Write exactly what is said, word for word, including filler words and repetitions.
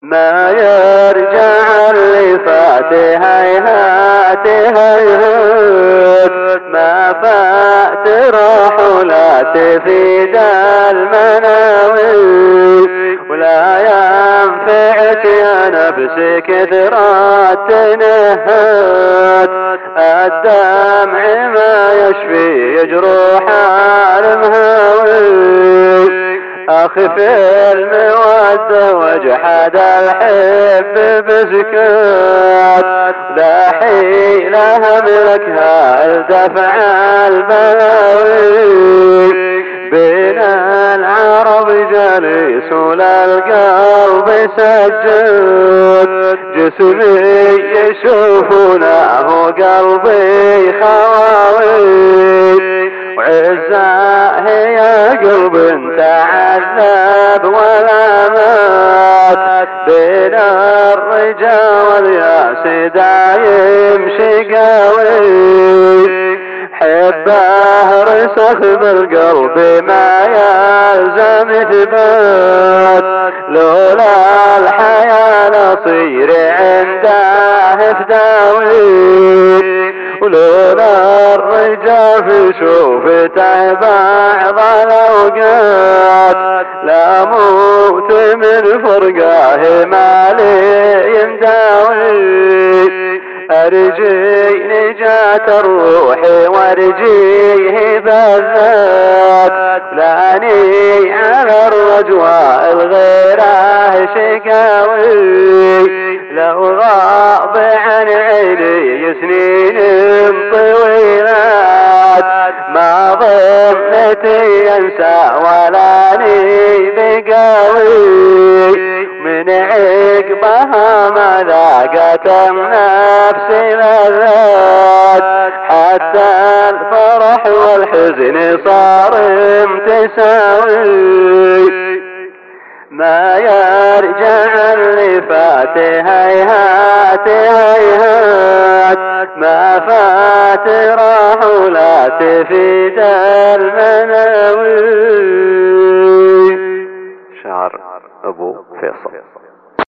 ما يرجع اللي فات هيهات هيهات، ما فات راح ولا تفيد المناوي، ولا ينفعك يا نفسك كثرات تنهات، الدمع ما يشفي جروح المهاوي، أخف المودة وجحد الحب بسكات، لا حيلة هملكها الدفع البلاوي، بين العرب جليس للقلب سجد، جسمي يشوفونه قلبي خواوي، وعزاه يا قلب تعذب ولا مات، بين الرجال والياس دايم شقاوي، حبه رسخ بالقلب ما يلزم اثبات، لولا الحياة نصير عنده فداوي، ولولا الرجال في شوفته بعض الاوقات، لا موت من فرقاه ما لي يمداوي، أرجي نجاة الروح وارجيه بالذات، لاني على الرجواء الغيره شقاوي، لو غاب عن عيني سنين طويلات، ما ظنتي ينسى ولاني بقاوي، من عقبها ما ذاقت النفس لذات، حتى الفرح والحزن صار متساوي، ما يرجع اللي فات هيهات هيهات، ما فات راح ولا تفيد المناوي. شعر أبو فيصل.